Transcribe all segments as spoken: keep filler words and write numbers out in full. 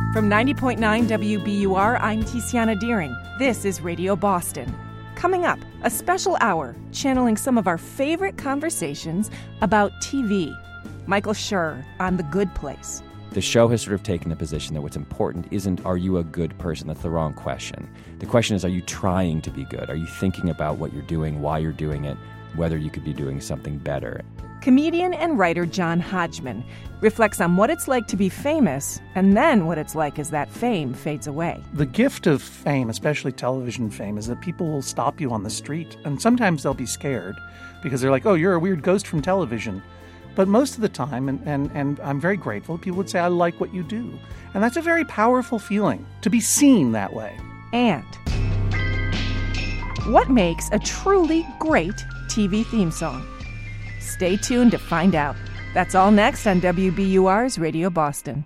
From ninety point nine W B U R, I'm Tiziana Deering. This is Radio Boston. Coming up, a special hour channeling some of our favorite conversations about T V. Michael Schur on The Good Place. The show has sort of taken the position that what's important isn't, are you a good person? That's the wrong question. The question is, are you trying to be good? Are you thinking about what you're doing, why you're doing it, whether you could be doing something better? Comedian and writer John Hodgman reflects on what it's like to be famous and then what it's like as that fame fades away. The gift of fame, especially television fame, is that people will stop you on the street. And sometimes they'll be scared because they're like, oh, you're a weird ghost from television. But most of the time, and, and, and I'm very grateful, people would say, I like what you do. And that's a very powerful feeling, to be seen that way. And what makes a truly great T V theme song? Stay tuned to find out. That's all next on W B U R's Radio Boston.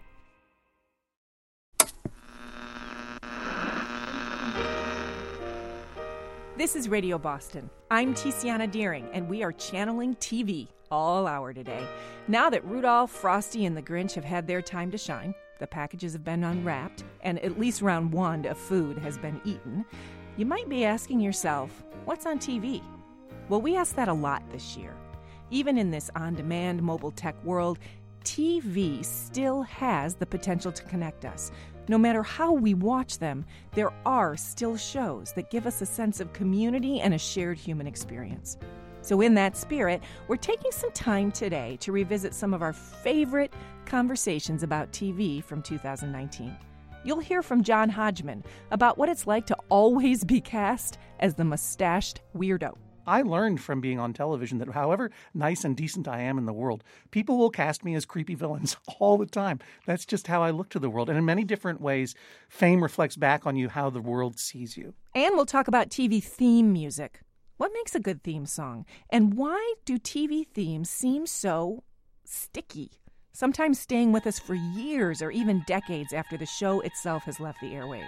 This is Radio Boston. I'm Tiziana Deering, and we are channeling T V all hour today. Now that Rudolph, Frosty, and the Grinch have had their time to shine, the packages have been unwrapped, and at least round one of food has been eaten, you might be asking yourself, what's on T V? Well, we asked that a lot this year. Even in this on-demand mobile tech world, T V still has the potential to connect us. No matter how we watch them, there are still shows that give us a sense of community and a shared human experience. So in that spirit, we're taking some time today to revisit some of our favorite conversations about T V from two thousand nineteen. You'll hear from John Hodgman about what it's like to always be cast as the mustached weirdo. I learned from being on television that however nice and decent I am in the world, people will cast me as creepy villains all the time. That's just how I look to the world. And in many different ways, fame reflects back on you how the world sees you. And we'll talk about T V theme music. What makes a good theme song? And why do T V themes seem so sticky? Sometimes staying with us for years or even decades after the show itself has left the airwaves.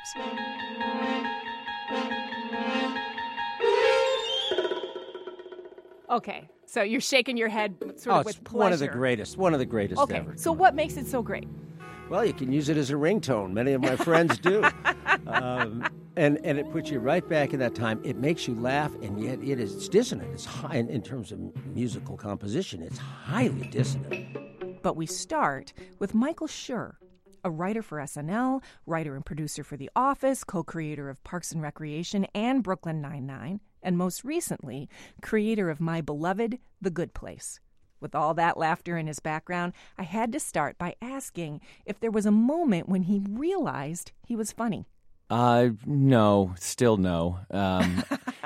Okay, so you're shaking your head sort oh, of with it's pleasure. one of the greatest, one of the greatest okay, ever. so what makes it so great? Well, you can use it as a ringtone. Many of my friends do. um, and, and it puts you right back in that time. It makes you laugh, and yet it is it's dissonant. It's high in, in terms of musical composition. It's highly dissonant. But we start with Michael Schur, a writer for S N L, writer and producer for The Office, co-creator of Parks and Recreation and Brooklyn Nine-Nine, and most recently, creator of my beloved The Good Place. With all that laughter in his background, I had to start by asking if there was a moment when he realized he was funny. Uh, no, still no. Um,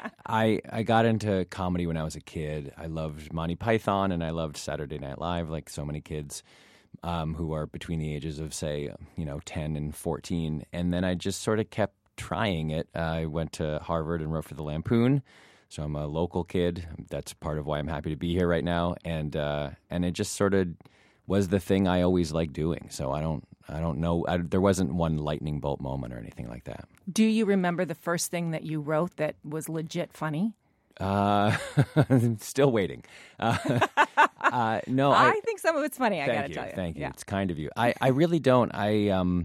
I I got into comedy when I was a kid. I loved Monty Python and I loved Saturday Night Live, like so many kids um, who are between the ages of, say, you know, ten and fourteen. And then I just sort of kept trying it. Uh, I went to Harvard and wrote for the Lampoon. So I'm a local kid. That's part of why I'm happy to be here right now. And uh, and it just sort of was the thing I always liked doing. So I don't I don't know. I, there wasn't one lightning bolt moment or anything like that. Do you remember the first thing that you wrote that was legit funny? Uh, still waiting. Uh, uh, no, I, I think some of it's funny. I thank got to you, tell you. Thank you. Yeah. It's kind of you. I, I really don't. I um,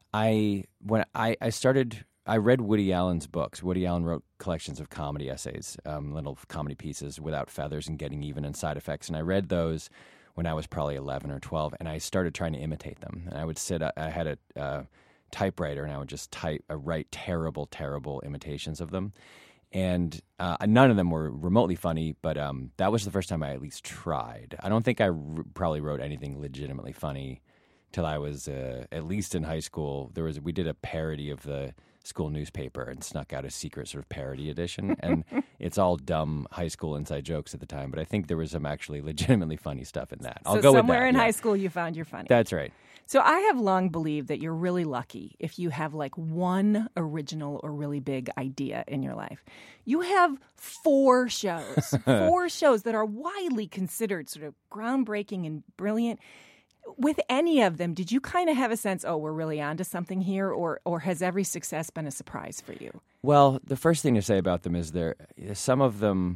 I when I, I started. I read Woody Allen's books. Woody Allen wrote collections of comedy essays, um, little comedy pieces without feathers and getting even and side effects. And I read those when I was probably eleven or twelve, and I started trying to imitate them. And I would sit, I had a uh, typewriter, and I would just type, uh, write terrible, terrible imitations of them. And uh, none of them were remotely funny, but um, that was the first time I at least tried. I don't think I r- probably wrote anything legitimately funny till I was uh, at least in high school. There was we did a parody of the school newspaper and snuck out a secret sort of parody edition, and it's all dumb high school inside jokes at the time, but I think there was some actually legitimately funny stuff in that. I'll so go with that. somewhere in yeah. high school you found you're funny. That's right. So I have long believed that you're really lucky if you have like one original or really big idea in your life. You have four shows, four shows that are widely considered sort of groundbreaking and brilliant. With any of them, did you kind of have a sense, oh, we're really onto something here, or or has every success been a surprise for you? Well, the first thing to say about them is there some of them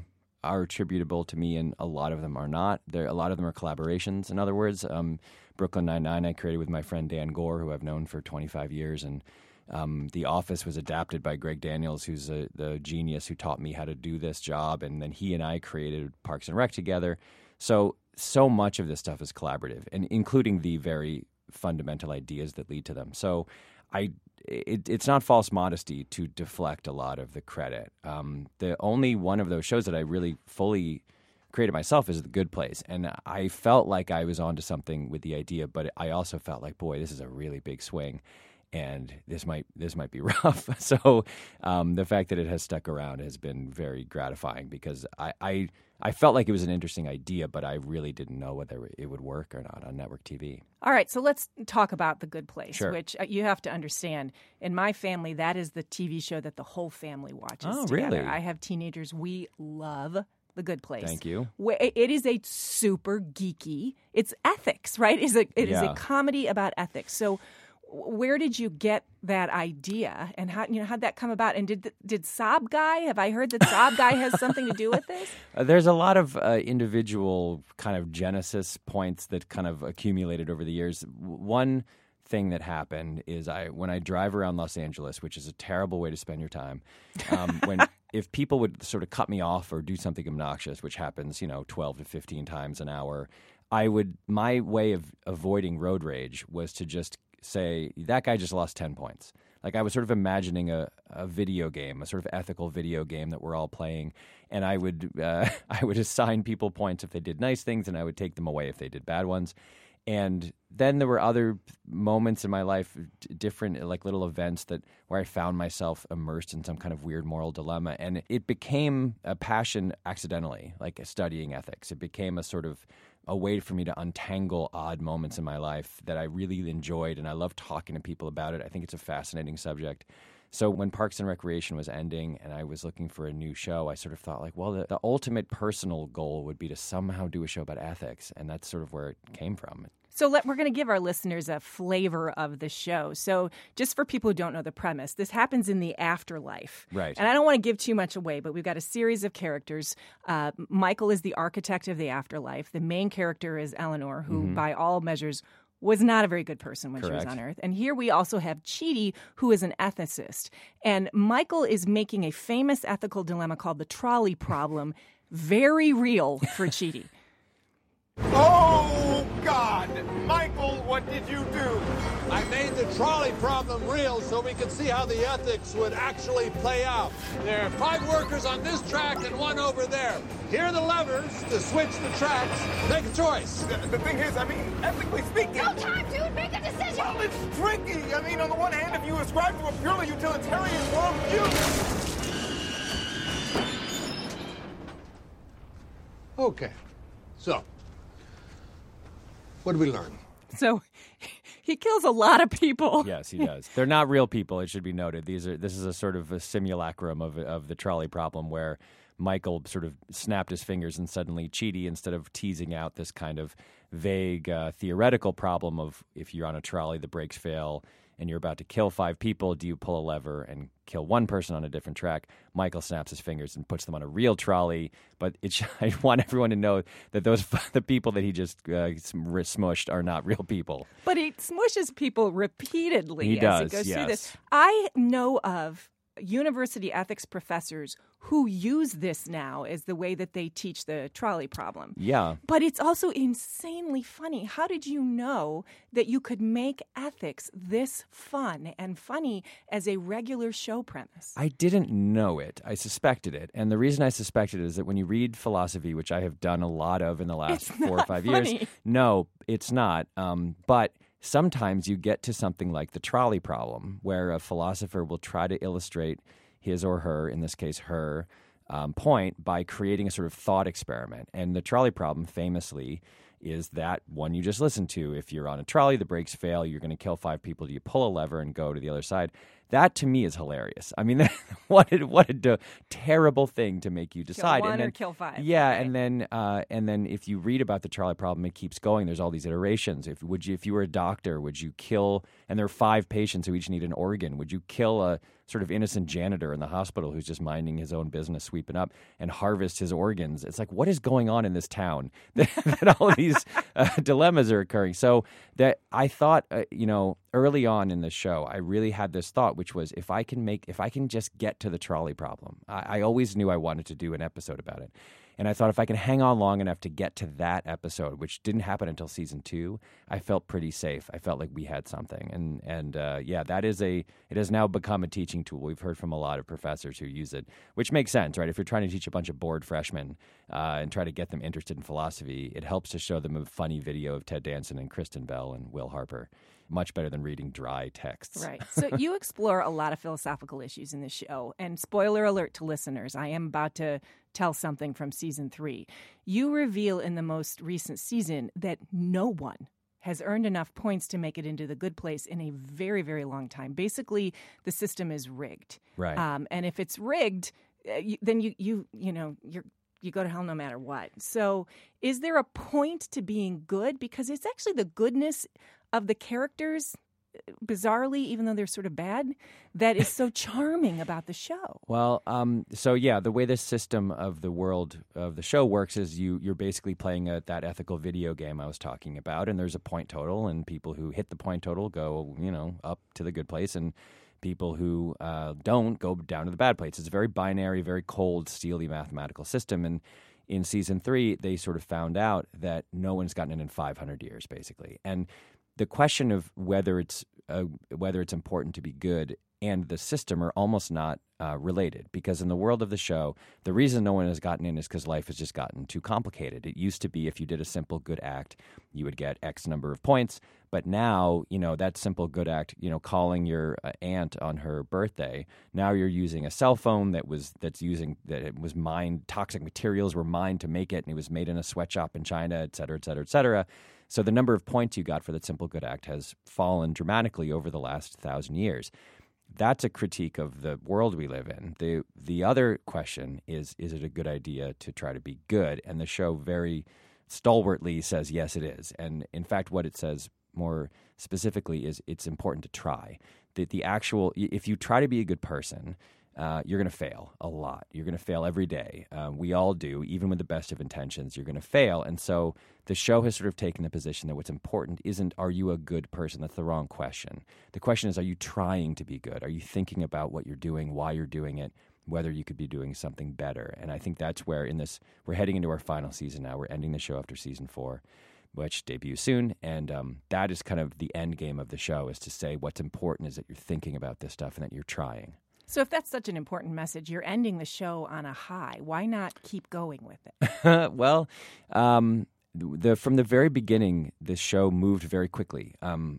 are attributable to me, and a lot of them are not. There, a lot of them are collaborations. In other words, um, Brooklyn Nine-Nine I created with my friend Dan Gore, who I've known for twenty-five years, and um, The Office was adapted by Greg Daniels, who's a, the genius who taught me how to do this job, and then he and I created Parks and Rec together. So, so much of this stuff is collaborative, and including the very fundamental ideas that lead to them. So I, it, it's not false modesty to deflect a lot of the credit. Um, the only one of those shows that I really fully created myself is The Good Place, and I felt like I was onto something with the idea, but I also felt like, boy, this is a really big swing, and this might this might be rough. So um, the fact that it has stuck around has been very gratifying, because I, I I felt like it was an interesting idea, but I really didn't know whether it would work or not on network T V. All right, so let's talk about The Good Place, Sure. which uh, you have to understand. In my family, that is the T V show that the whole family watches Oh, together. really? I have teenagers. We love The Good Place. Thank you. Wh- It is a super geeky. It's ethics, right? It's a, it is Yeah. a comedy about ethics. So where did you get that idea, and how you know how'd that come about? And did did Saab Guy? Have I heard that Saab Guy has something to do with this? Uh, there's a lot of uh, individual kind of genesis points that kind of accumulated over the years. W- One thing that happened is I when I drive around Los Angeles, which is a terrible way to spend your time, um, when if people would sort of cut me off or do something obnoxious, which happens, you know, twelve to fifteen times an hour, I would my way of avoiding road rage was to just say, that guy just lost ten points. Like I was sort of imagining a, a video game, a sort of ethical video game that we're all playing, and I would uh, I would assign people points if they did nice things, and I would take them away if they did bad ones. And then there were other moments in my life, d- different like little events that where I found myself immersed in some kind of weird moral dilemma, and it became a passion accidentally, like studying ethics. It became a sort of a way for me to untangle odd moments in my life that I really enjoyed, and I love talking to people about it. I think it's a fascinating subject. So when Parks and Recreation was ending and I was looking for a new show, I sort of thought like, well, the, the ultimate personal goal would be to somehow do a show about ethics, and that's sort of where it came from. So let, we're going to give our listeners a flavor of the show. So just for people who don't know the premise, this happens in the afterlife. Right. And I don't want to give too much away, but we've got a series of characters. Uh, Michael is the architect of the afterlife. The main character is Eleanor, who Mm-hmm. by all measures was not a very good person when Correct. she was on Earth. And here we also have Chidi, who is an ethicist. And Michael is making a famous ethical dilemma called the trolley problem very real for Chidi. Oh, God! Michael, what did you do? I made the trolley problem real so we could see how the ethics would actually play out. There are five workers on this track and one over there. Here are the levers to switch the tracks. Make a choice. The, the thing is, I mean, ethically speaking... No time, dude! Make a decision! Well, it's tricky. I mean, on the one hand, if you ascribe to a purely utilitarian worldview... Okay. So, what did we learn? So he kills a lot of people. Yes, he does. They're not real people, it should be noted. These are this is a sort of a simulacrum of of the trolley problem where Michael sort of snapped his fingers and suddenly Chidi, instead of teasing out this kind of vague uh, theoretical problem of if you're on a trolley, the brakes fail, and you're about to kill five people, do you pull a lever and kill one person on a different track? Michael snaps his fingers and puts them on a real trolley. But it, I want everyone to know that those the people that he just uh, smushed are not real people. But he smushes people repeatedly He as does, he goes yes. through this. I know of university ethics professors who use this now as the way that they teach the trolley problem. Yeah. But it's also insanely funny. How did you know that you could make ethics this fun and funny as a regular show premise? I didn't know it. I suspected it. And the reason I suspected it is that when you read philosophy, which I have done a lot of in the last It's four or not five funny. years, no, it's not. Um, but sometimes you get to something like the trolley problem, where a philosopher will try to illustrate his or her, in this case her, um, point by creating a sort of thought experiment. And the trolley problem famously is that one you just listened to. If you're on a trolley, the brakes fail, you're going to kill five people. Do you pull a lever and go to the other side? That to me is hilarious. I mean, what a, what a d- terrible thing to make you decide. Kill one and then, or kill five. Yeah, right. and then uh, and then if you read about the Charlie problem, it keeps going. There's all these iterations. If would you, if you were a doctor, would you kill? And there are five patients who each need an organ. Would you kill a sort of innocent janitor in the hospital who's just minding his own business, sweeping up, and harvest his organs? It's like, what is going on in this town that, that all these uh, dilemmas are occurring? So that I thought, uh, you know, early on in the show, I really had this thought, which was if I can make, if I can just get to the trolley problem. I, I always knew I wanted to do an episode about it. And I thought if I can hang on long enough to get to that episode, which didn't happen until season two, I felt pretty safe. I felt like we had something. And, and uh, yeah, that is a, it has now become a teaching tool. We've heard from a lot of professors who use it, which makes sense, right? If you're trying to teach a bunch of bored freshmen uh, and try to get them interested in philosophy, it helps to show them a funny video of Ted Danson and Kristen Bell and Will Harper. Much better than reading dry texts. Right. So you explore a lot of philosophical issues in this show. And spoiler alert to listeners, I am about to tell something from season three. You reveal in the most recent season that no one has earned enough points to make it into the good place in a very, very long time. Basically, the system is rigged. Right. Um, and if it's rigged, uh, you, then you, you, you know, you're you go to hell no matter what. So is there a point to being good? Because it's actually the goodness of the characters, bizarrely, even though they're sort of bad, that is so charming about the show. Well, um, so yeah, the way this system of the world of the show works is you, you're basically playing a, that ethical video game I was talking about, and there's a point total, and people who hit the point total go, you know, up to the good place, and people who uh, don't go down to the bad place. It's a very binary, very cold, steely mathematical system, and in season three, they sort of found out that no one's gotten it in five hundred years, basically. And the question of whether it's uh, whether it's important to be good and the system are almost not uh, related, because in the world of the show, the reason no one has gotten in is because life has just gotten too complicated. It used to be if you did a simple good act, you would get X number of points, but now, you know, that simple good act, you know, calling your uh, aunt on her birthday, now you're using a cell phone that was that's using that it was mined, toxic materials were mined to make it, and it was made in a sweatshop in China, et cetera, et cetera, et cetera. So the number of points you got for that simple good act has fallen dramatically over the last thousand years. That's a critique of the world we live in. The the other question is, is it a good idea to try to be good? And the show very stalwartly says, yes, it is. And in fact, what it says more specifically is it's important to try. That the actual, if you try to be a good person, Uh, you're going to fail a lot. You're going to fail every day. Uh, we all do, even with the best of intentions, you're going to fail. And so the show has sort of taken the position that what's important isn't, are you a good person? That's the wrong question. The question is, are you trying to be good? Are you thinking about what you're doing, why you're doing it, whether you could be doing something better? And I think that's where in this, we're heading into our final season now. We're ending the show after season four, which debuts soon. And um, that is kind of the end game of the show, is to say what's important is that you're thinking about this stuff and that you're trying. So if that's such an important message, you're ending the show on a high. Why not keep going with it? well, um, the from the very beginning, this show moved very quickly. Um,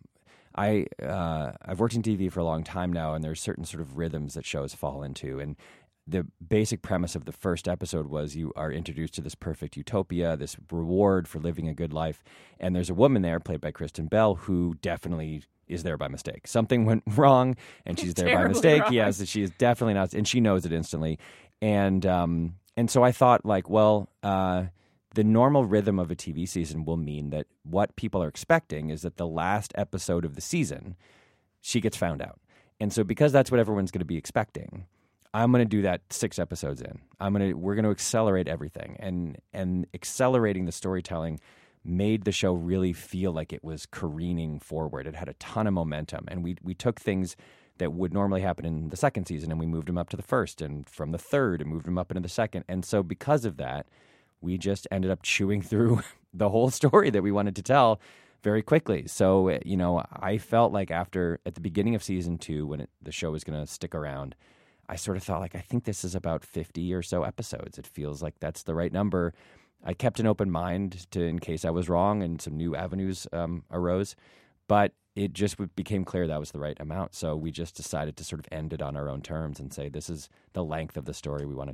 I uh, I've worked in T V for a long time now, and there's certain sort of rhythms that shows fall into. And the basic premise of the first episode was you are introduced to this perfect utopia, this reward for living a good life, and there's a woman there, played by Kristen Bell, who definitely is there by mistake. Something went wrong, and she's there by mistake. Wrong. Yes, she is definitely not, and she knows it instantly. And um, and so I thought, like, well, uh, the normal rhythm of a T V season will mean that what people are expecting is that the last episode of the season, she gets found out. And so because that's what everyone's going to be expecting, I'm going to do that six episodes in. I'm going to we're going to accelerate everything, and and accelerating the storytelling made the show really feel like it was careening forward. It had a ton of momentum, and we we took things that would normally happen in the second season, and we moved them up to the first, and from the third, and moved them up into the second. And so because of that, we just ended up chewing through the whole story that we wanted to tell very quickly. So, you know, I felt like after, at the beginning of season two, when it, the show was going to stick around, I sort of thought, like, I think this is about fifty or so episodes. It feels like that's the right number. I kept an open mind to, in case I was wrong and some new avenues um, arose, but it just became clear that was the right amount. So we just decided to sort of end it on our own terms and say, this is the length of the story we want to tell.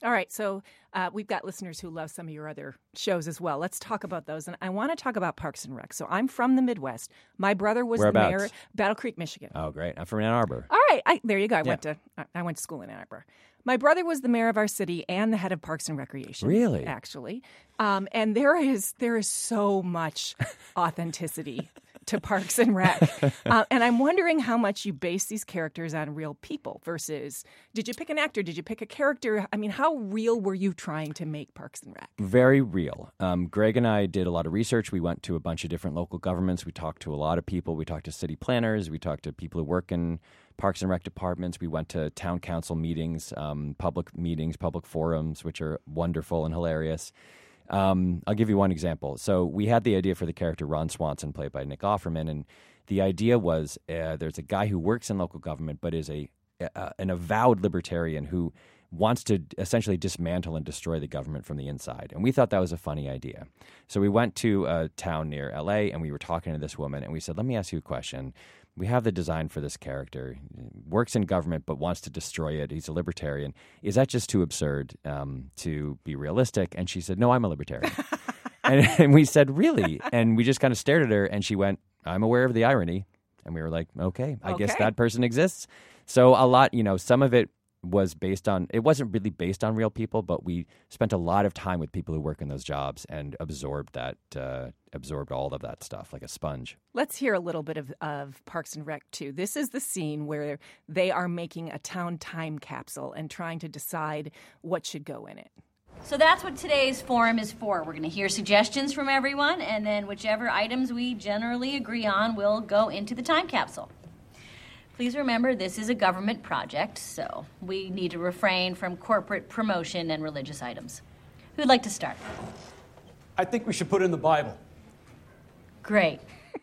All right, so uh, we've got listeners who love some of your other shows as well. Let's talk about those. And I want to talk about Parks and Rec. So I'm from the Midwest. My brother was the mayor, Battle Creek, Michigan. Oh, great. I'm from Ann Arbor. All right, I, there you go. I Yeah. went to I went to school in Ann Arbor. My brother was the mayor of our city and the head of Parks and Recreation. Really? Actually. Um, and there is there is so much authenticity to Parks and Rec. Uh, and I'm wondering how much you base these characters on real people versus, did you pick an actor? Did you pick a character? I mean, how real were you trying to make Parks and Rec? Very real. Um, Greg and I did a lot of research. We went to a bunch of different local governments. We talked to a lot of people. We talked to city planners. We talked to people who work in Parks and Rec departments. We went to town council meetings, um, public meetings, public forums, which are wonderful and hilarious. Um, I'll give you one example. So we had the idea for the character Ron Swanson, played by Nick Offerman, and the idea was uh, there's a guy who works in local government but is a uh, an avowed libertarian who wants to essentially dismantle and destroy the government from the inside. And we thought that was a funny idea. So we went to a town near L A, and we were talking to this woman, and we said, let me ask you a question. We have the design for this character. Works in government but wants to destroy it. He's a libertarian. Is that just too absurd um, to be realistic? And she said, no, I'm a libertarian. and, and we said, really? And we just kind of stared at her, and she went, I'm aware of the irony. And we were like, okay, I Okay. guess that person exists. So a lot, you know, some of it was based on, it wasn't really based on real people, but we spent a lot of time with people who work in those jobs and absorbed that, uh, absorbed all of that stuff like a sponge. Let's hear a little bit of, of Parks and Rec, too. This is the scene where they are making a town time capsule and trying to decide what should go in it. So that's what today's forum is for. We're going to hear suggestions from everyone, and then whichever items we generally agree on will go into the time capsule. Please remember, this is a government project, so we need to refrain from corporate promotion and religious items. Who'd like to start? I think we should put in the Bible. Great.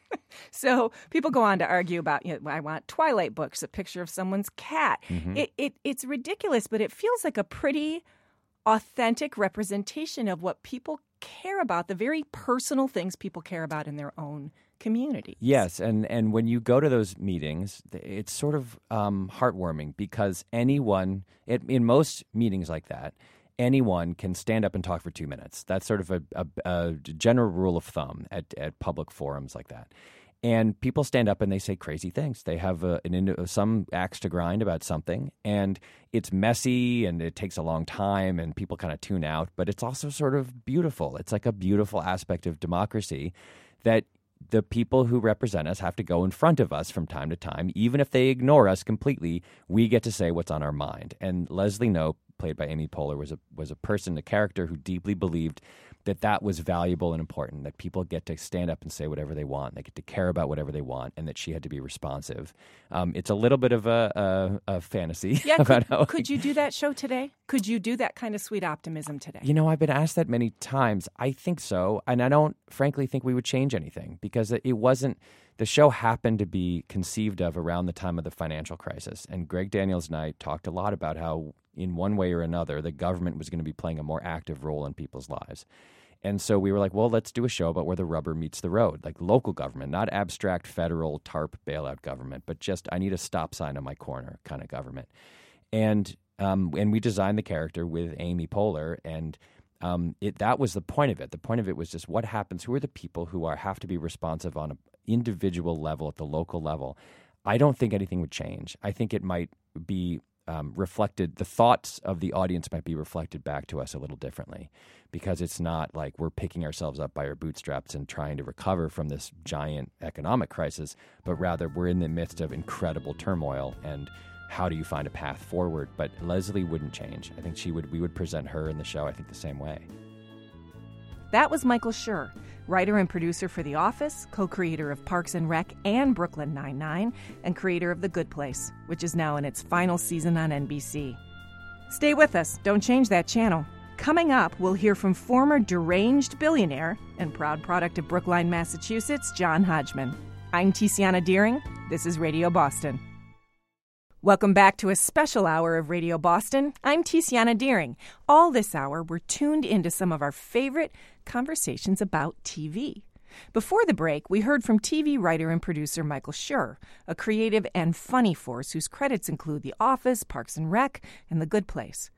So people go on to argue about, you know, I want Twilight books, a picture of someone's cat. Mm-hmm. It, it It's ridiculous, but it feels like a pretty authentic representation of what people care about, the very personal things people care about in their own community. Yes, and, and when you go to those meetings, it's sort of um, heartwarming because anyone, it, in most meetings like that, anyone can stand up and talk for two minutes. That's sort of a, a, a general rule of thumb at, at public forums like that. And people stand up and they say crazy things. They have a, an some axe to grind about something, and it's messy and it takes a long time, and people kind of tune out. But it's also sort of beautiful. It's like a beautiful aspect of democracy that the people who represent us have to go in front of us from time to time. Even if they ignore us completely, we get to say what's on our mind. And Leslie Knope, played by Amy Poehler, was a was a person, a character who deeply believed that that was valuable and important, that people get to stand up and say whatever they want, they get to care about whatever they want, and that she had to be responsive. Um, it's a little bit of a, a, a fantasy. Yeah, about could, how could you do that show today? Could you do that kind of sweet optimism today? You know, I've been asked that many times. I think so. And I don't, frankly, think we would change anything because it wasn't, the show happened to be conceived of around the time of the financial crisis. And Greg Daniels and I talked a lot about how, in one way or another, the government was going to be playing a more active role in people's lives. And so we were like, well, let's do a show about where the rubber meets the road, like local government, not abstract federal TARP bailout government, but just I need a stop sign on my corner kind of government. And um, and we designed the character with Amy Poehler, and um, it that was the point of it. The point of it was just what happens, who are the people who are have to be responsive on an individual level at the local level. I don't think anything would change. I think it might be um, reflected, the thoughts of the audience might be reflected back to us a little differently because it's not like we're picking ourselves up by our bootstraps and trying to recover from this giant economic crisis, but rather we're in the midst of incredible turmoil and how do you find a path forward? But Leslie wouldn't change. I think she would. We would present her in the show, I think, the same way. That was Michael Schur, writer and producer for The Office, co-creator of Parks and Rec and Brooklyn Nine-Nine, and creator of The Good Place, which is now in its final season on N B C. Stay with us. Don't change that channel. Coming up, we'll hear from former deranged billionaire and proud product of Brookline, Massachusetts, John Hodgman. I'm Tiziana Deering. This is Radio Boston. Welcome back to a special hour of Radio Boston. I'm Tiziana Deering. All this hour, we're tuned into some of our favorite conversations about T V. Before the break, we heard from T V writer and producer Michael Schur, a creative and funny force whose credits include The Office, Parks and Rec, and The Good Place.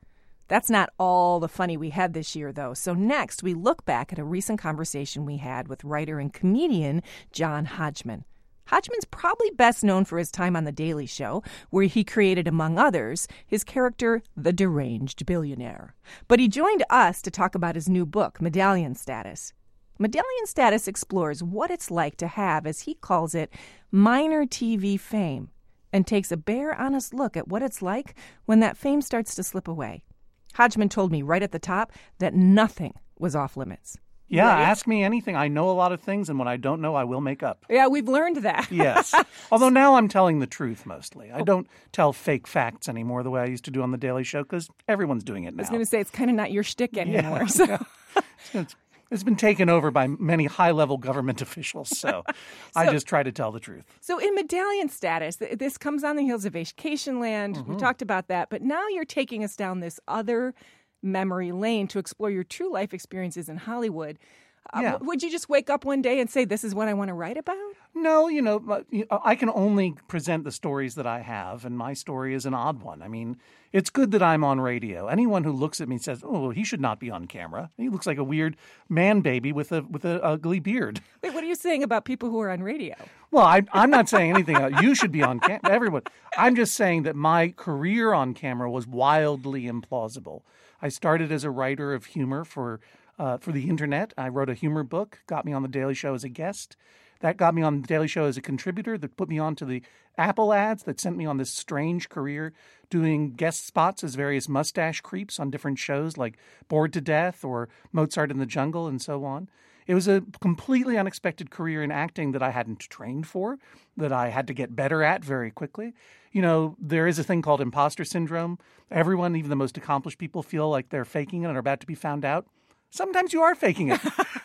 That's not all the funny we had this year, though. So next, we look back at a recent conversation we had with writer and comedian John Hodgman. Hodgman's probably best known for his time on The Daily Show, where he created, among others, his character, the deranged billionaire. But he joined us to talk about his new book, Medallion Status. Medallion Status explores what it's like to have, as he calls it, minor T V fame, and takes a bare, honest look at what it's like when that fame starts to slip away. Hodgman told me right at the top that nothing was off limits. Yeah, Right? ask me anything. I know a lot of things, and what I don't know, I will make up. Yeah, we've learned that. Yes. Although now I'm telling the truth mostly. I don't tell fake facts anymore the way I used to do on The Daily Show because everyone's doing it now. I was going to say, it's kind of not your shtick anymore. Yeah, so. yeah. It's, it's been taken over by many high-level government officials, so, I So- just try to tell the truth. So in Medallion Status, th- this comes on the heels of Vacation Land. Mm-hmm. We talked about that. But now you're taking us down this other memory lane to explore your true life experiences in Hollywood. Uh, Yeah. w- would you just wake up one day and say, this is what I want to write about? No, you know, uh, you- I can only present the stories that I have, and my story is an odd one. I mean, it's good that I'm on radio. Anyone who looks at me says, "Oh, well, he should not be on camera. He looks like a weird man baby with a with an ugly beard." Wait, what are you saying about people who are on radio? Well, I, I'm not saying anything. else. You should be on camera. Everyone. I'm just saying that my career on camera was wildly implausible. I started as a writer of humor for uh, for the internet. I wrote a humor book, got me on The Daily Show as a guest. That got me on The Daily Show as a contributor, that put me onto the Apple ads, that sent me on this strange career doing guest spots as various mustache creeps on different shows like Bored to Death or Mozart in the Jungle and so on. It was a completely unexpected career in acting that I hadn't trained for, that I had to get better at very quickly. You know, there is a thing called imposter syndrome. Everyone, even the most accomplished people, feel like they're faking it and are about to be found out. Sometimes you are faking it.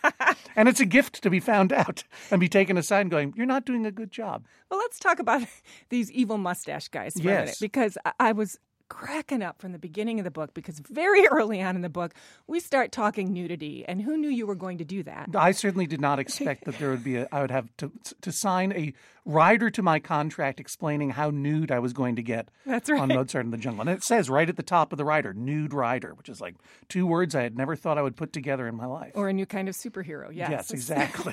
And it's a gift to be found out and be taken aside and going, you're not doing a good job. Well, let's talk about these evil mustache guys for a Yes. minute, because I, I was cracking up from the beginning of the book, because very early on in the book, we start talking nudity, and who knew you were going to do that? I certainly did not expect that there would be a, I would have to to sign a rider to my contract explaining how nude I was going to get That's right. on Mozart in the Jungle. And it says right at the top of the rider, nude rider, which is like two words I had never thought I would put together in my life. Or a new kind of superhero, yes. Yes, exactly.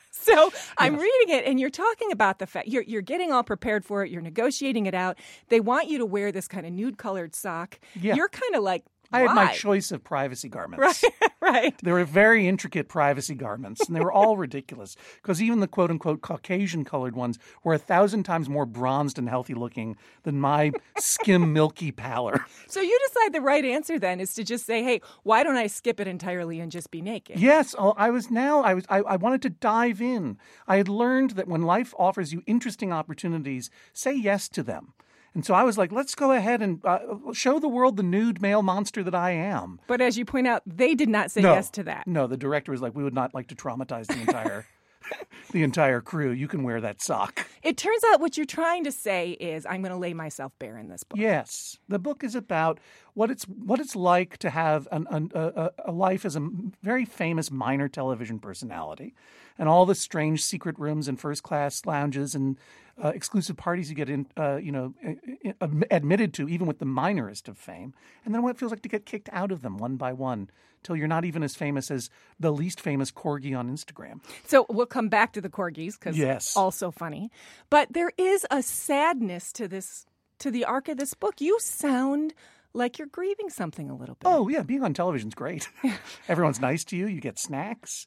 So I'm reading it, and you're talking about the fact you're you're getting all prepared for it. You're negotiating it out. They want you to wear this kind of nude-colored sock. Yeah. You're kind of like, I had my why? choice of privacy garments. Right, right. They were very intricate privacy garments, and they were all ridiculous because even the quote-unquote Caucasian-colored ones were a thousand times more bronzed and healthy-looking than my skim, milky pallor. So you decide the right answer then is to just say, hey, why don't I skip it entirely and just be naked? Yes, oh, I was now, I was, I, I wanted to dive in. I had learned that when life offers you interesting opportunities, say yes to them. And so I was like, let's go ahead and uh, show the world the nude male monster that I am. But as you point out, they did not say No, yes to that. No, the director was like, we would not like to traumatize the entire the entire crew. You can wear that sock. It turns out what you're trying to say is, I'm going to lay myself bare in this book. Yes, the book is about what it's what it's like to have an, an, a, a life as a very famous minor television personality, and all the strange secret rooms and first class lounges and uh, exclusive parties you get in, uh, you know, admitted to, even with the minorest of fame, and then what it feels like to get kicked out of them one by one till you're not even as famous as the least famous corgi on Instagram. So we'll come back to the corgis because Yes. also funny. But there is a sadness to this, to the arc of this book. You sound like you're grieving something a little bit. Oh, yeah, being on television's great. Everyone's nice to you. You get snacks.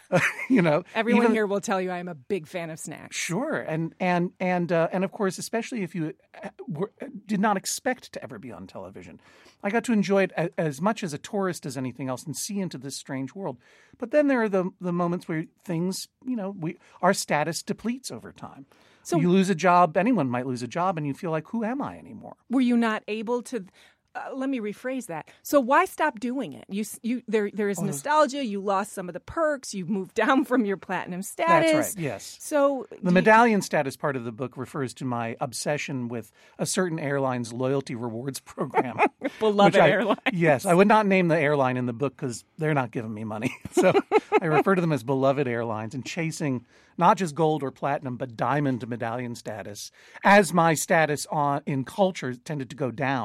you know, Everyone even- here will tell you I'm a big fan of snacks. Sure, and and and uh, and of course, especially if you uh, were, did not expect to ever be on television, I got to enjoy it a, as much as a tourist as anything else and see into this strange world. But then there are the the moments where things, you know, we our status depletes over time. So you lose a job. Anyone might lose a job, and you feel like, who am I anymore? Were you not able to? Uh, let me rephrase that. So why stop doing it? You, you, there, there is nostalgia. You lost some of the perks. You moved down from your platinum status. That's right. Yes. So The medallion status part of the book refers to my obsession with a certain airline's loyalty rewards program. Beloved which I- airline. Yes. I would not name the airline in the book because they're not giving me money. So I refer to them as beloved airlines and chasing not just gold or platinum, but diamond medallion status. As my status on in culture tended to go down,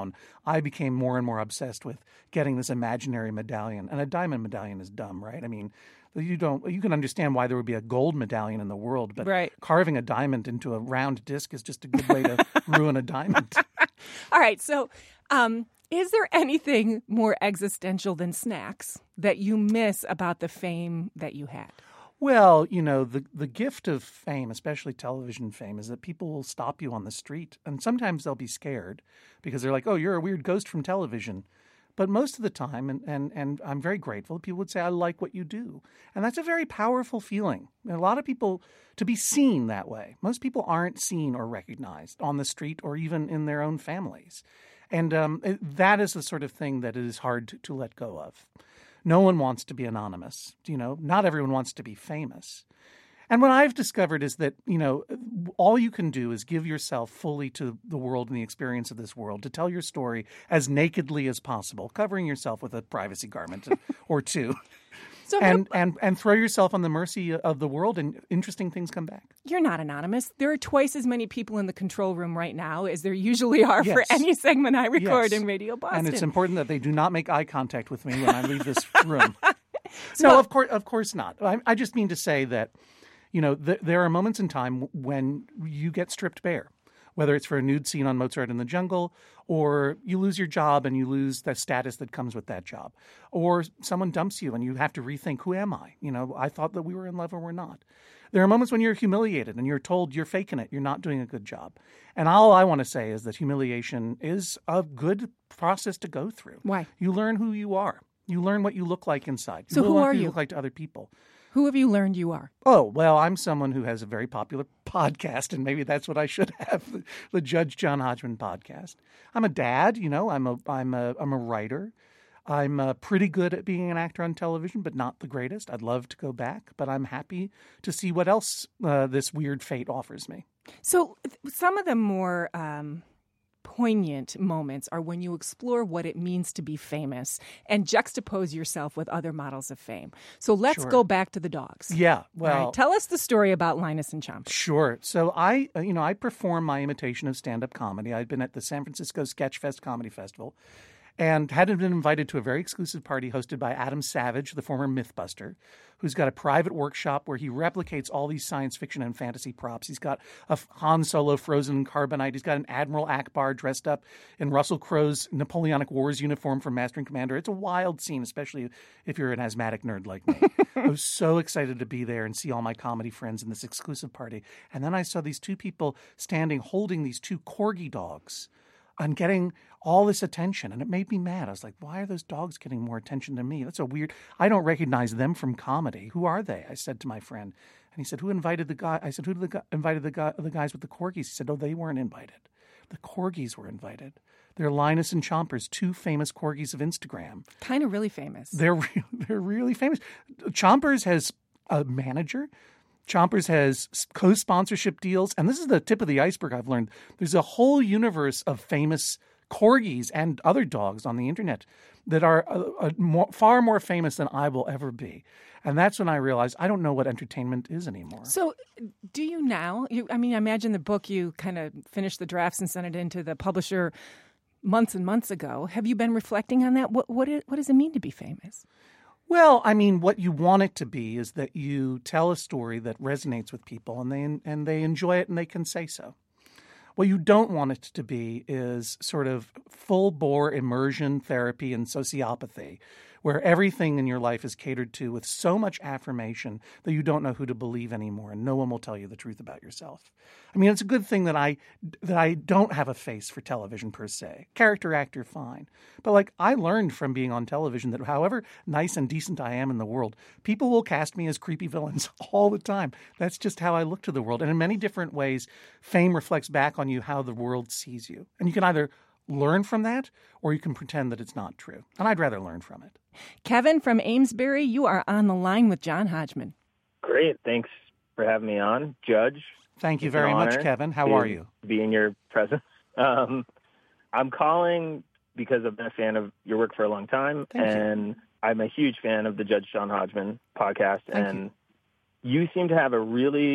I became more and more obsessed with getting this imaginary medallion. And a diamond medallion is dumb, right? I mean, you don't. You can understand why there would be a gold medallion in the world, but right. carving a diamond into a round disc is just a good way to ruin a diamond. All right. So, um, is there anything more existential than snacks that you miss about the fame that you had? Well, you know, the the gift of fame, especially television fame, is that people will stop you on the street, and sometimes they'll be scared because they're like, "Oh, you're a weird ghost from television." But most of the time, and, and, and I'm very grateful, people would say, I like what you do. And that's a very powerful feeling. And a lot of people, to be seen that way. Most people aren't seen or recognized on the street or even in their own families. And um, it, that is the sort of thing that it is hard to, to let go of. No one wants to be anonymous. You know, not everyone wants to be famous. And what I've discovered is that, you know, all you can do is give yourself fully to the world and the experience of this world, to tell your story as nakedly as possible, covering yourself with a privacy garment or two, so and, and, and throw yourself on the mercy of the world, and interesting things come back. You're not anonymous. There are twice as many people in the control room right now as there usually are yes. for any segment I record yes. in Radio Boston. And it's important that they do not make eye contact with me when I leave this room. so, no, of course, of course not. I, I just mean to say that, you know, th- there are moments in time when you get stripped bare, whether it's for a nude scene on Mozart in the Jungle, or you lose your job and you lose the status that comes with that job, or someone dumps you and you have to rethink, who am I? You know, I thought that we were in love or we're not. There are moments when you're humiliated and you're told you're faking it, you're not doing a good job. And all I want to say is that humiliation is a good process to go through. Why? You learn who you are. You learn what you look like inside. So you who learn are what you? You look like to other people. Who have you learned you are? Oh, well, I'm someone who has a very popular podcast, and maybe that's what I should have, the, the Judge John Hodgman podcast. I'm a dad, you know, I'm a I'm a I'm a writer. I'm uh, pretty good at being an actor on television, but not the greatest. I'd love to go back, but I'm happy to see what else uh, this weird fate offers me. So some of the more um poignant moments are when you explore what it means to be famous and juxtapose yourself with other models of fame. So let's Sure. go back to the dogs. Yeah, well, All right, tell us the story about Linus and Chomper. Sure. So I, uh, you know, I perform my imitation of stand-up comedy. I'd been at the San Francisco Sketchfest Comedy Festival and had been invited to a very exclusive party hosted by Adam Savage, the former Mythbuster, who's got a private workshop where he replicates all these science fiction and fantasy props. He's got a Han Solo frozen in carbonite. He's got an Admiral Akbar dressed up in Russell Crowe's Napoleonic Wars uniform from Master and Commander. It's a wild scene, especially if you're an asthmatic nerd like me. I was so excited to be there and see all my comedy friends in this exclusive party. And then I saw these two people standing holding these two corgi dogs and getting all this attention. And it made me mad. I was like, why are those dogs getting more attention than me? That's a weird, I don't recognize them from comedy. Who are they? I said to my friend. And he said, who invited the guy? I said, who did the guy, invited the, guy, the guys with the corgis? He said, oh, they weren't invited. The corgis were invited. They're Linus and Chompers, two famous corgis of Instagram. Kind of really famous. They're, re- they're really famous. Chompers has a manager. Chompers has co-sponsorship deals. And this is the tip of the iceberg I've learned. There's a whole universe of famous corgis and other dogs on the internet that are uh, uh, more, far more famous than I will ever be. And that's when I realized I don't know what entertainment is anymore. So do you now? You, I mean, I imagine the book, you kind of finished the drafts and sent it into the publisher months and months ago. Have you been reflecting on that? What, what, it, what does it mean to be famous? Well, I mean, what you want it to be is that you tell a story that resonates with people and they and they enjoy it and they can say so. What you don't want it to be is sort of full-bore immersion therapy and sociopathy, where everything in your life is catered to with so much affirmation that you don't know who to believe anymore, and no one will tell you the truth about yourself. I mean, it's a good thing that I that I don't have a face for television per se. Character actor, fine. But like I learned from being on television that however nice and decent I am in the world, people will cast me as creepy villains all the time. That's just how I look to the world. And in many different ways, fame reflects back on you how the world sees you. And you can either learn from that or you can pretend that it's not true. And I'd rather learn from it. Kevin from Amesbury, you are on the line with John Hodgman. Great. Thanks for having me on, Judge. Thank you It's very an much, honor Kevin. How to are you? Be in your presence. Um, I'm calling because I've been a fan of your work for a long time, Thank and you. I'm a huge fan of the Judge John Hodgman podcast. Thank and you. you seem to have a really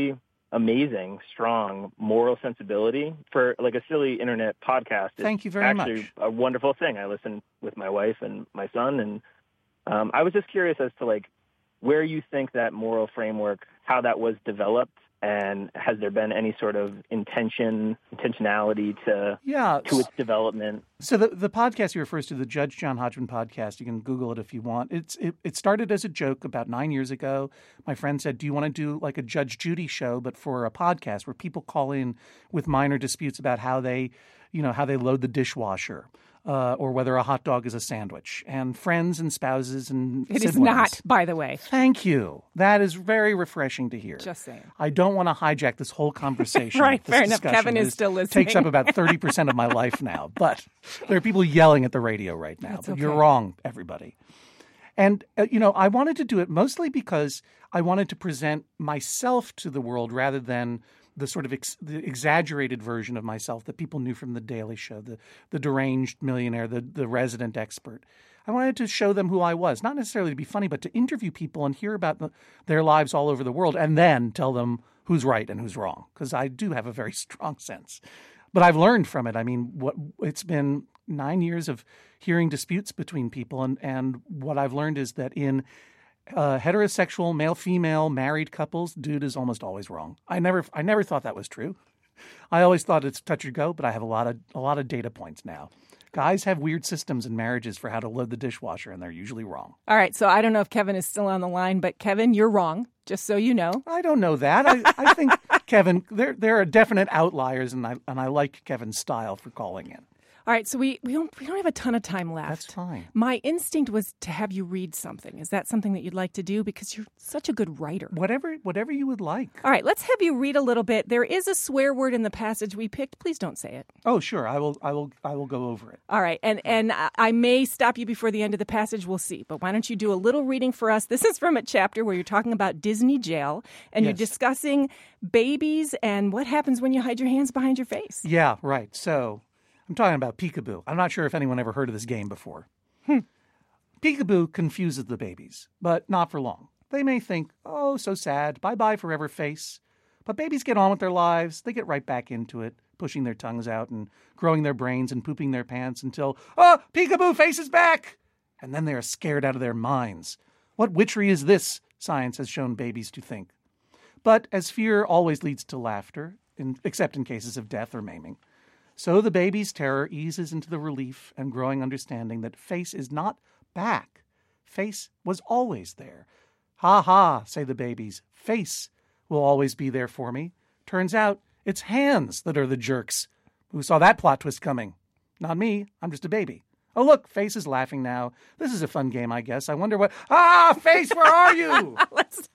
amazing, strong moral sensibility for like a silly internet podcast. It's Thank you very actually much. a wonderful thing. I listen with my wife and my son, and um, I was just curious as to like where you think that moral framework, how that was developed, and has there been any sort of intention, intentionality to Yeah. to its development? So the the podcast he refers to, the Judge John Hodgman podcast, you can Google it if you want. It's it, it started as a joke about nine years ago. My friend said, do you want to do like a Judge Judy show, but for a podcast where people call in with minor disputes about how they, you know, how they load the dishwasher. Uh, or whether a hot dog is a sandwich, and friends and spouses and It siblings. is not, by the way. Thank you. That is very refreshing to hear. Just saying. I don't want to hijack this whole conversation. Right, this fair enough. discussion Kevin is still listening. Takes up about thirty percent of my life now. But there are people yelling at the radio right now. That's But okay. You're wrong, everybody. And, uh, you know, I wanted to do it mostly because I wanted to present myself to the world rather than the sort of ex- the exaggerated version of myself that people knew from The Daily Show, the, the deranged millionaire, the, the resident expert. I wanted to show them who I was, not necessarily to be funny, but to interview people and hear about the, their lives all over the world and then tell them who's right and who's wrong, because I do have a very strong sense. But I've learned from it. I mean, what it's been nine years of hearing disputes between people, and, and what I've learned is that in Uh, heterosexual, male-female, married couples, dude is almost always wrong. I never, I never thought that was true. I always thought it's touch or go, but I have a lot of, a lot of data points now. Guys have weird systems in marriages for how to load the dishwasher, and they're usually wrong. All right, so I don't know if Kevin is still on the line, but Kevin, you're wrong, just so you know. I don't know that. I, I think Kevin, there, there are definite outliers, and I, and I like Kevin's style for calling in. All right, so we, we don't we don't have a ton of time left. That's fine. My instinct was to have you read something. Is that something that you'd like to do? Because you're such a good writer. Whatever, whatever you would like. All right, let's have you read a little bit. There is a swear word in the passage we picked. Please don't say it. Oh, sure. I will. I will. I will go over it. All right, and and I- I may stop you before the end of the passage. We'll see. But why don't you do a little reading for us? This is from a chapter where you're talking about Disney jail, and Yes. you're discussing babies and what happens when you hide your hands behind your face. Yeah, right. So I'm talking about peekaboo. I'm not sure if anyone ever heard of this game before. Hmm. Peekaboo confuses the babies, but not for long. They may think, oh, so sad, bye-bye forever face. But babies get on with their lives. They get right back into it, pushing their tongues out and growing their brains and pooping their pants until, oh, peekaboo face is back! And then they are scared out of their minds. What witchery is this, science has shown babies to think. But as fear always leads to laughter, in, except in cases of death or maiming, so the baby's terror eases into the relief and growing understanding that face is not back. Face was always there. Ha ha, say the babies. Face will always be there for me. Turns out it's hands that are the jerks. Who saw that plot twist coming? Not me. I'm just a baby. Oh, look, Face is laughing now. This is a fun game, I guess. I wonder what... Ah, Face, where are you? Let's...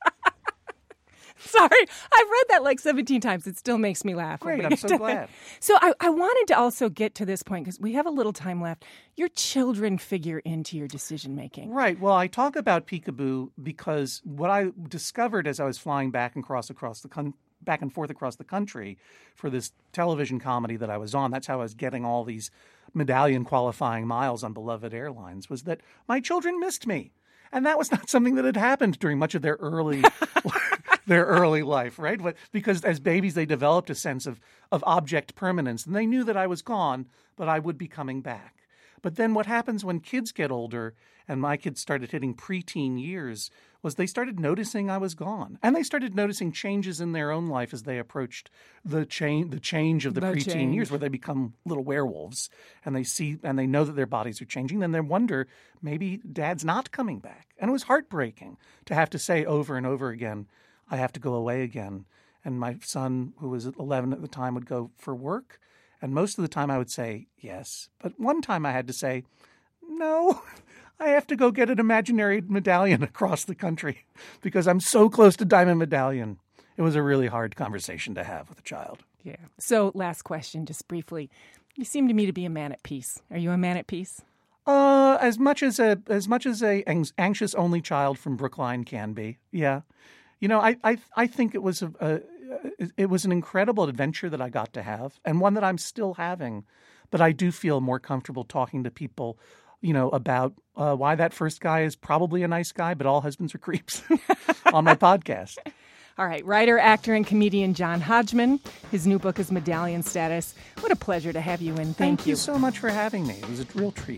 Sorry, I've read that like seventeen times. It still makes me laugh. Great, I'm so glad. So I, I wanted to also get to this point because we have a little time left. Your children figure into your decision making. Right. Well, I talk about peekaboo because what I discovered as I was flying back and cross across the con- back and forth across the country for this television comedy that I was on, that's how I was getting all these medallion qualifying miles on beloved airlines, was that my children missed me. And that was not something that had happened during much of their early their early life, right? But because as babies, they developed a sense of, of object permanence, and they knew that I was gone, but I would be coming back. But then what happens when kids get older, and my kids started hitting preteen years, was they started noticing I was gone. And they started noticing changes in their own life as they approached the change the change of the, The preteen change. years, where they become little werewolves and they see and they know that their bodies are changing. Then they wonder, maybe dad's not coming back. And it was heartbreaking to have to say over and over again, I have to go away again. And my son, who was eleven at the time, would go for work. And most of the time I would say yes. But one time I had to say, no, I have to go get an imaginary medallion across the country because I'm so close to Diamond Medallion. It was a really hard conversation to have with a child. Yeah. So last question, just briefly. You seem to me to be a man at peace. Are you a man at peace? Uh, as much as a as much as a anxious only child from Brookline can be, yeah. You know, I I I think it was a, a it was an incredible adventure that I got to have, and one that I'm still having. But I do feel more comfortable talking to people, you know, about uh, why that first guy is probably a nice guy, but all husbands are creeps on my podcast. All right, writer, actor, and comedian John Hodgman. His new book is Medallion Status. What a pleasure to have you in. Thank, Thank you. you so much for having me. It was a real treat.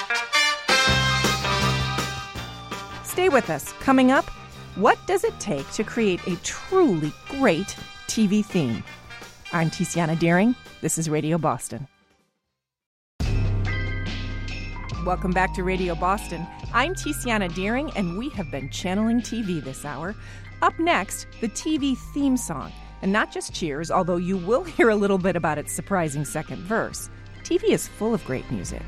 Stay with us. Coming up, what does it take to create a truly great T V theme? I'm Tiziana Deering. This is Radio Boston. Welcome back to Radio Boston. I'm Tiziana Deering, and we have been channeling T V this hour. Up next, the T V theme song. And not just Cheers, although you will hear a little bit about its surprising second verse. T V is full of great music.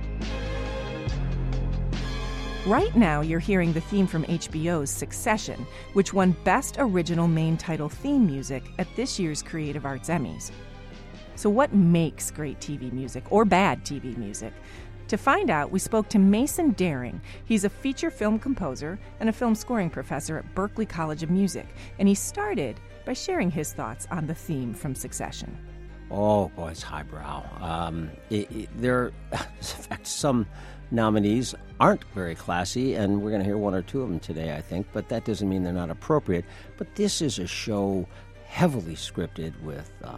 Right now, you're hearing the theme from H B O's Succession, which won Best Original Main Title Theme Music at this year's Creative Arts Emmys. So what makes great T V music, or bad T V music? To find out, we spoke to Mason Daring. He's a feature film composer and a film scoring professor at Berklee College of Music, and he started by sharing his thoughts on the theme from Succession. Oh, boy, it's highbrow. Um, it, it, there, in fact, some nominees aren't very classy, and we're going to hear one or two of them today, I think, but that doesn't mean they're not appropriate. But this is a show heavily scripted with uh,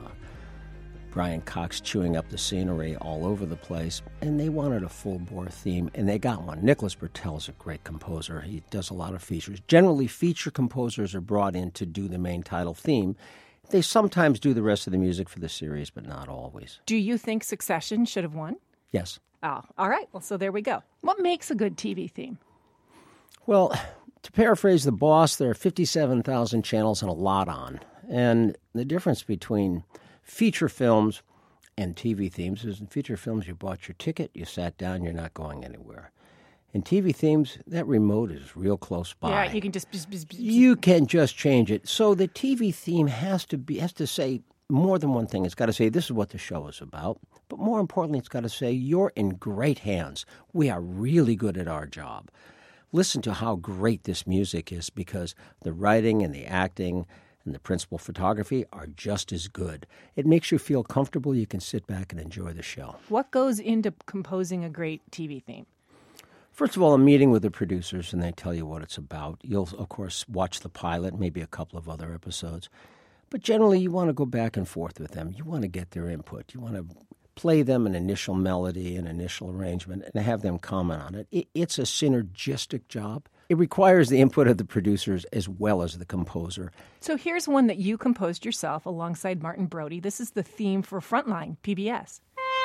Brian Cox chewing up the scenery all over the place, and they wanted a full-bore theme, and they got one. Nicholas Britell is a great composer. He does a lot of features. Generally, feature composers are brought in to do the main title theme. They sometimes do the rest of the music for the series, but not always. Do you think Succession should have won? Yes. Oh, all right. Well, so there we go. What makes a good T V theme? Well, to paraphrase the boss, there are fifty-seven thousand channels and a lot on. And the difference between feature films and T V themes is in feature films, you bought your ticket, you sat down, you're not going anywhere. In T V themes, that remote is real close by. Yeah, you can just... Bzz, bzz, bzz. You can just change it. So the T V theme has to be has to say more than one thing. It's got to say, this is what the show is about. But more importantly, it's got to say, you're in great hands. We are really good at our job. Listen to how great this music is, because the writing and the acting and the principal photography are just as good. It makes you feel comfortable. You can sit back and enjoy the show. What goes into composing a great T V theme? First of all, a meeting with the producers, and they tell you what it's about. You'll, of course, watch the pilot, maybe a couple of other episodes. But generally, you want to go back and forth with them. You want to get their input. You want to play them an initial melody, an initial arrangement, and have them comment on it. it. It's a synergistic job. It requires the input of the producers as well as the composer. So here's one that you composed yourself alongside Martin Brody. This is the theme for Frontline, P B S.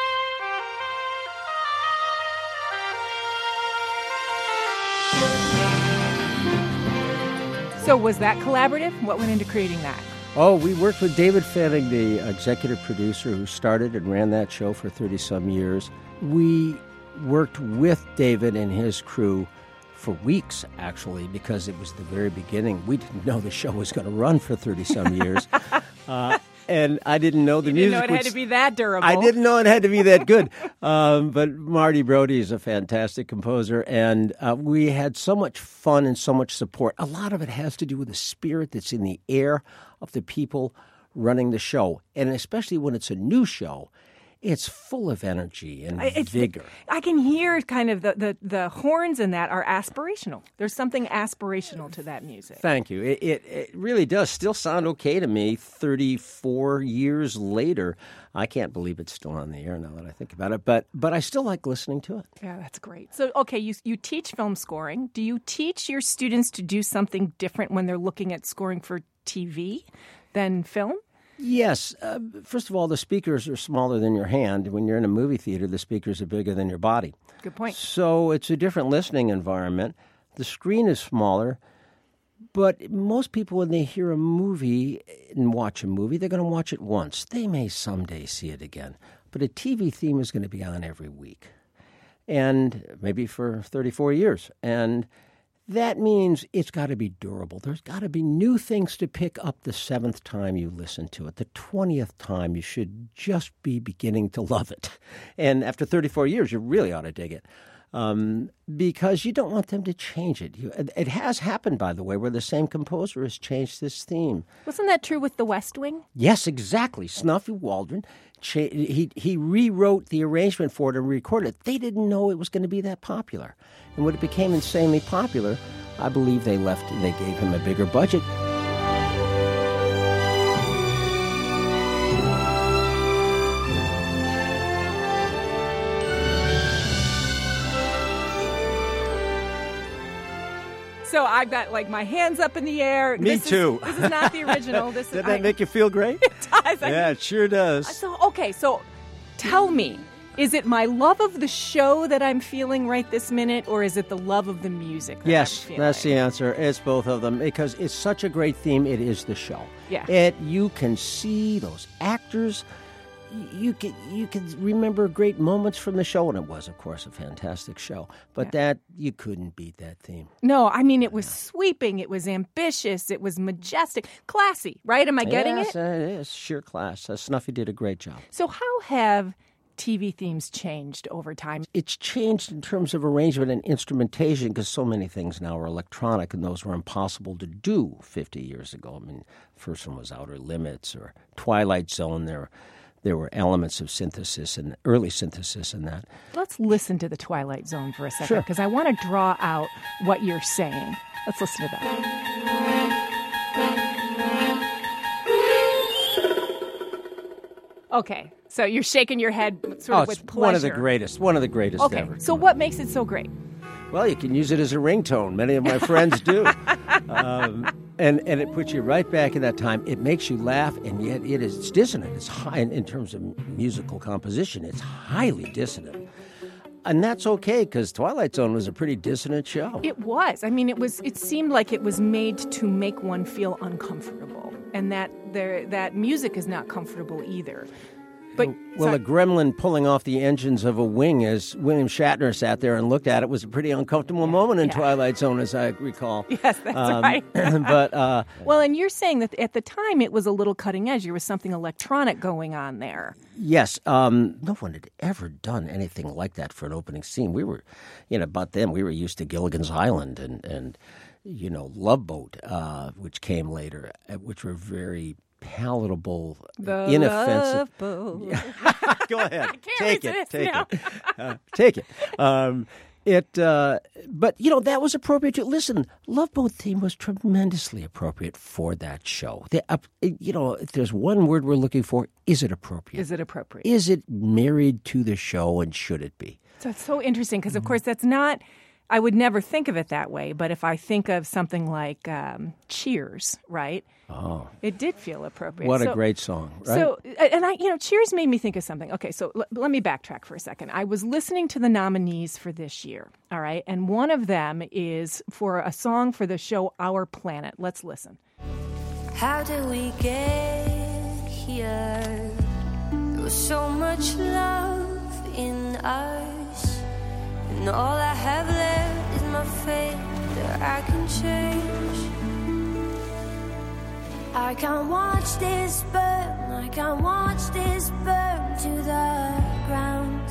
So was that collaborative? What went into creating that? Oh, we worked with David Fanning, the executive producer who started and ran that show for thirty-some years. We worked with David and his crew for weeks, actually, because it was the very beginning. We didn't know the show was going to run for thirty-some years. uh, and I didn't know the you music didn't know it had to be that durable. I didn't know it had to be that good. um, but Marty Brody is a fantastic composer, and uh, we had so much fun and so much support. A lot of it has to do with the spirit that's in the air of the people running the show, and especially when it's a new show. It's full of energy and it's, vigor. I can hear kind of the, the, the horns in that are aspirational. There's something aspirational to that music. Thank you. It, it, it really does still sound okay to me thirty-four years later. I can't believe it's still on the air now that I think about it, but but I still like listening to it. Yeah, that's great. So, okay, you you teach film scoring. Do you teach your students to do something different when they're looking at scoring for T V than film? Yes. Uh, first of all, the speakers are smaller than your hand. When you're in a movie theater, the speakers are bigger than your body. Good point. So it's a different listening environment. The screen is smaller, but most people, when they hear a movie and watch a movie, they're going to watch it once. They may someday see it again. But a T V theme is going to be on every week, and maybe for thirty-four years. And that means it's got to be durable. There's got to be new things to pick up the seventh time you listen to it. The twentieth time, you should just be beginning to love it. And after thirty-four years, you really ought to dig it. Um, because you don't want them to change it. You, it has happened, by the way, where the same composer has changed this theme. Wasn't that true with The West Wing? Yes, exactly. Snuffy Waldron, cha- he, he rewrote the arrangement for it and recorded it. They didn't know it was going to be that popular. And when it became insanely popular, I believe they left, they gave him a bigger budget. so I've got like my hands up in the air. Me this too. Is, this is not the original. This Did is, that I, make you feel great? It does. I Yeah, mean, it sure does. So, okay, so tell me, is it my love of the show that I'm feeling right this minute, or is it the love of the music that Yes, I'm feeling? that's the answer. It's both of them because it's such a great theme. It is the show. Yeah. It you can see those actors. You can you can remember great moments from the show, and it was, of course, a fantastic show. But Yeah. that you couldn't beat that theme. No, I mean, it was sweeping, it was ambitious, it was majestic, classy, right? Am I getting yes, it? it is sheer class. Uh, Snuffy did a great job. So how have T V themes changed over time? It's changed in terms of arrangement and instrumentation because so many things now are electronic, and those were impossible to do fifty years ago. I mean, first one was Outer Limits or Twilight Zone. There, there were elements of synthesis and early synthesis in that. Let's listen to the Twilight Zone for a second, Sure. because I want to draw out what you're saying. Let's listen to that. Okay, so you're shaking your head sort Oh, of it's with pleasure. one of the greatest, one of the greatest Okay, ever. so what makes it so great? Well, you can use it as a ringtone. Many of my friends do. Um, and, and it puts you right back in that time. It makes you laugh, and yet it is it's dissonant. It's high in, in terms of musical composition. It's highly dissonant. And that's okay, because Twilight Zone was a pretty dissonant show. It was. I mean, it was. It seemed like it was made to make one feel uncomfortable, and that there that music is not comfortable either. But Well, sorry. a gremlin pulling off the engines of a wing, as William Shatner sat there and looked at it, was a pretty uncomfortable moment in yeah. Twilight Zone, as I recall. Yes, that's Um, right. but uh, Well, and you're saying that at the time it was a little cutting edge. There was something electronic going on there. yes, um, no one had ever done anything like that for an opening scene. We were, you know, about then we were used to Gilligan's Island and, and you know, Love Boat, uh, which came later, uh, which were very palatable, The inoffensive. Love Boat. Go ahead, can't take it, resist take now. it, uh, take it. Um, it, uh, but you know that was appropriate. To, listen, Love Boat theme was tremendously appropriate for that show. The, uh, you know, if there's one word we're looking for, is it appropriate? Is it appropriate? Is it married to the show, and should it be? So it's so interesting because, Mm-hmm. of course, that's not. I would never think of it that way. But if I think of something like um, Cheers, right? Oh, It did feel appropriate. what So- a great song, right? So, and I, you know, Cheers made me think of something. Okay, so l- let me backtrack for a second. I was listening to the nominees for this year, all right? And one of them is for a song for the show Our Planet. Let's listen. How did we get here? There was so much love in us, and all I have left is my faith that I can change. I can't watch this burn, I can't watch this burn to the ground.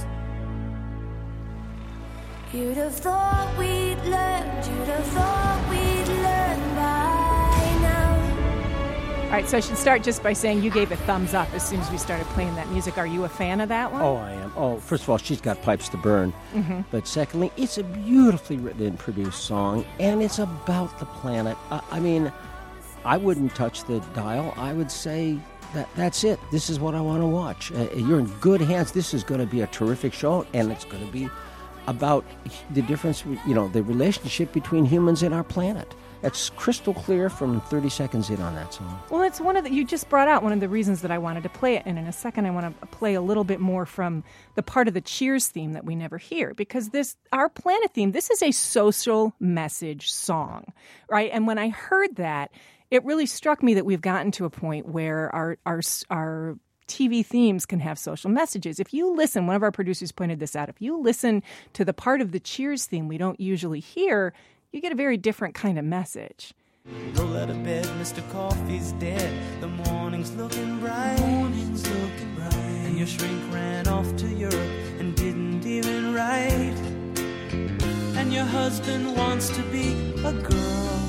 You'd have thought we'd learned, you'd have thought we'd learned by now. All right, so I should start just by saying you gave a thumbs up as soon as we started playing that music. Are you a fan of that one? Oh, I am. Oh, first of all, she's got pipes to burn. Mm-hmm. But secondly, it's a beautifully written and produced song, and it's about the planet. Uh, I mean, I wouldn't touch the dial. I would say that that's it. This is what I want to watch. Uh, you're in good hands. This is going to be a terrific show, and it's going to be about the difference, you know, the relationship between humans and our planet. That's crystal clear from thirty seconds in on that song. Well, it's one of the, you just brought out one of the reasons that I wanted to play it. And in a second, I want to play a little bit more from the part of the Cheers theme that we never hear. Because this, Our Planet theme, this is a social message song, right? And when I heard that, it really struck me that we've gotten to a point where our our our T V themes can have social messages. If you listen, one of our producers pointed this out, if you listen to the part of the Cheers theme we don't usually hear, you get a very different kind of message. Roll out of bed, Mister Coffee's dead. The morning's looking bright. Morning's looking bright. And your shrink ran off to Europe and didn't even write. And your husband wants to be a girl.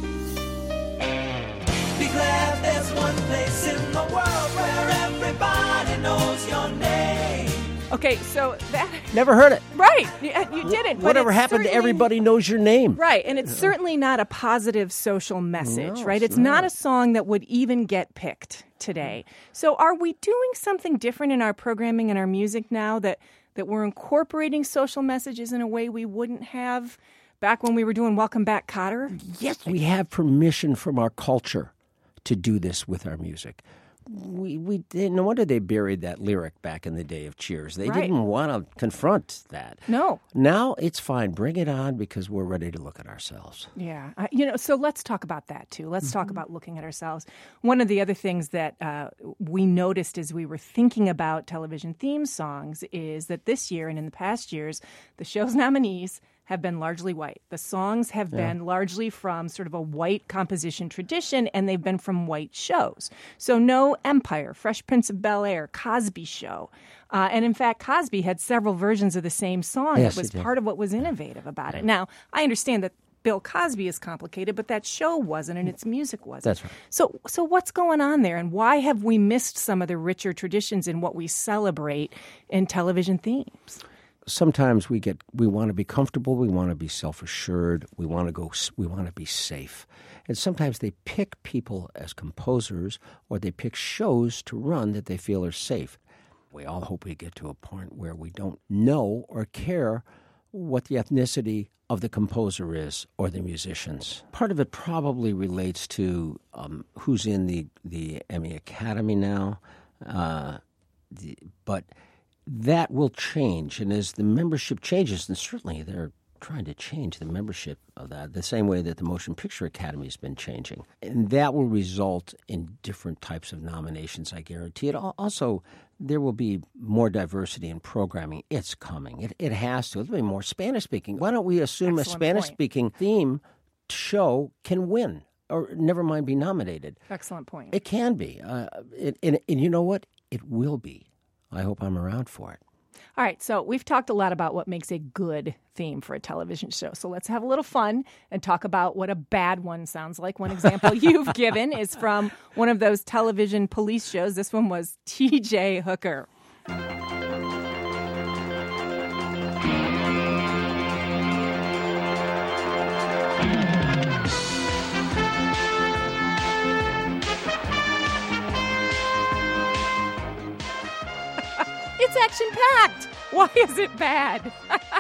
Be glad there's one place in the world where everybody knows your name. Okay, so that... Never heard it. Right, you, you didn't. but Whatever it's happened to certainly- Everybody Knows Your Name? Right, and it's certainly not a positive social message, No, right? it's It's not not. a song that would even get picked today. So are we doing something different in our programming and our music now that, that we're incorporating social messages in a way we wouldn't have back when we were doing Welcome Back, Kotter? Yes, we have permission from our culture to do this with our music. We we no wonder they buried that lyric back in the day of Cheers. They Right. didn't want to confront that. No. Now it's fine. Bring it on because we're ready to look at ourselves. Yeah. Uh, you know, so let's talk about that, too. Let's talk about looking at ourselves. One of the other things that uh, we noticed as we were thinking about television theme songs is that this year and in the past years, the show's nominees have been largely white. The songs have Yeah. been largely from sort of a white composition tradition, and they've been from white shows. So no Empire, Fresh Prince of Bel-Air, Cosby Show. Uh, and in fact, Cosby had several versions of the same song. Yes, it was he did. part of what was innovative about it. Now, I understand that Bill Cosby is complicated, but that show wasn't, and its music wasn't. That's right. So, so what's going on there, and why have we missed some of the richer traditions in what we celebrate in television themes? Sometimes we get we want to be comfortable, we want to be self-assured, we want to go we want to be safe. And sometimes they pick people as composers or they pick shows to run that they feel are safe. We all hope we get to a point where we don't know or care what the ethnicity of the composer is or the musicians. Part of it probably relates to um, who's in the, the Emmy Academy now, uh, the, but that will change. And as the membership changes, and certainly they're trying to change the membership of that the same way that the Motion Picture Academy has been changing. And that will result in different types of nominations, I guarantee it. Also, there will be more diversity in programming. It's coming. It, it has to. There'll be more Spanish-speaking. Why don't we assume Excellent a Spanish-speaking theme show can win, or never mind be nominated? Excellent point. It can be. Uh, it, and, and you know what? It will be. I hope I'm around for it. All right, so we've talked a lot about what makes a good theme for a television show. So let's have a little fun and talk about what a bad one sounds like. One example you've given is from one of those television police shows. This one was T J Hooker. It's action-packed. Why is it bad?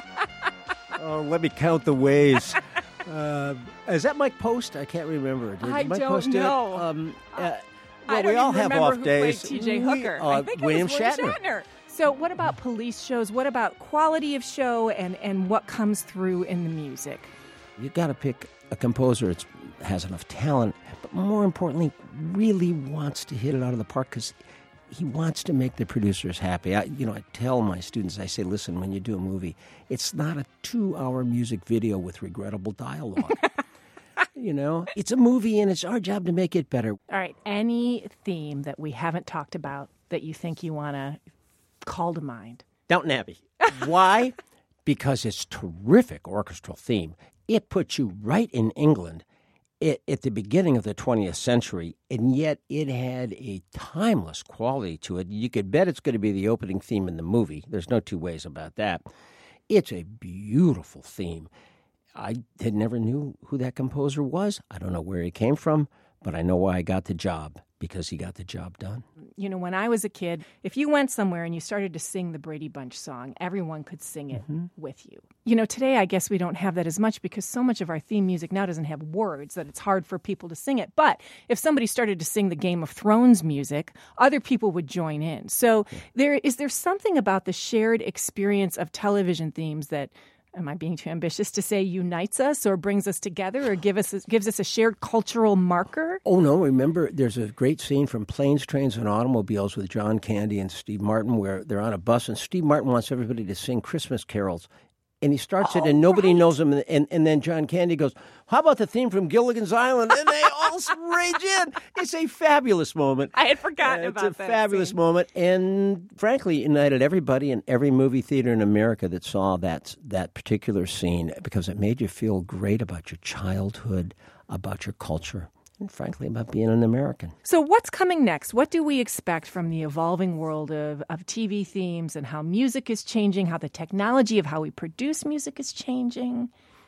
Oh, let me count the ways. uh, is that Mike Post? I can't remember. Did I Mike don't Post do it? know. Um, uh, I well, don't we all even have remember off who days. played T J We- Hooker. uh, I think William it was William Shatner. Shatner. So what about police shows? What about quality of show and, and what comes through in the music? You got to pick a composer that has enough talent, but more importantly, really wants to hit it out of the park because he wants to make the producers happy. I, you know, I tell my students, I say, listen, when you do a movie, it's not a two-hour music video with regrettable dialogue. You know, it's a movie, and it's our job to make it better. All right, any theme that we haven't talked about that you think you want to call to mind? Downton Abbey. Why? Because it's terrific orchestral theme. It puts you right in England it, at the beginning of the twentieth century, and yet it had a timeless quality to it. You could bet it's going to be the opening theme in the movie. There's no two ways about that. It's a beautiful theme. I had never knew who that composer was. I don't know where he came from, but I know why I got the job, because he got the job done. You know, when I was a kid, if you went somewhere and you started to sing the Brady Bunch song, everyone could sing it Mm-hmm. with you. You know, today I guess we don't have that as much because so much of our theme music now doesn't have words that it's hard for people to sing it. But if somebody started to sing the Game of Thrones music, other people would join in. So there is there something about the shared experience of television themes that, am I being too ambitious to say unites us or brings us together or give us gives us a shared cultural marker? Oh, no. Remember, there's a great scene from Planes, Trains, and Automobiles with John Candy and Steve Martin where they're on a bus, and Steve Martin wants everybody to sing Christmas carols. And he starts it, and nobody knows him. And, and, and then John Candy goes, how about the theme from Gilligan's Island? And they all rage in. It's a fabulous moment. I had forgotten uh, about It's a that fabulous scene. moment. And frankly, united everybody in every movie theater in America that saw that, that particular scene because it made you feel great about your childhood, about your culture, and frankly, about being an American. So what's coming next? What do we expect from the evolving world of, of T V themes and how music is changing, how the technology of how we produce music is changing?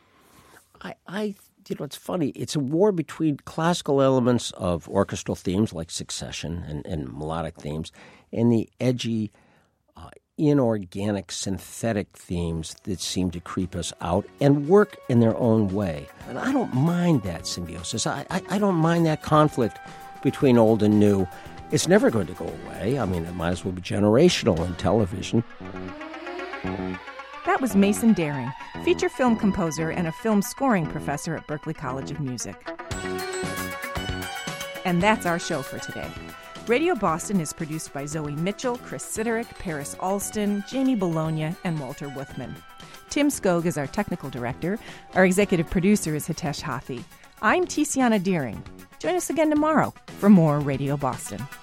I, I, you know, it's funny. It's a war between classical elements of orchestral themes like Succession and, and melodic themes and the edgy, uh, inorganic, synthetic themes that seem to creep us out and work in their own way. And I don't mind that symbiosis. I, I, I don't mind that conflict between old and new. It's never going to go away. I mean, it might as well be generational in television. That was Mason Daring, feature film composer and a film scoring professor at Berklee College of Music. And that's our show for today. Radio Boston is produced by Zoe Mitchell, Chris Siderick, Paris Alston, Jamie Bologna, and Walter Wuthman. Tim Skog is our technical director. Our executive producer is Hitesh Hathi. I'm Tiziana Deering. Join us again tomorrow for more Radio Boston.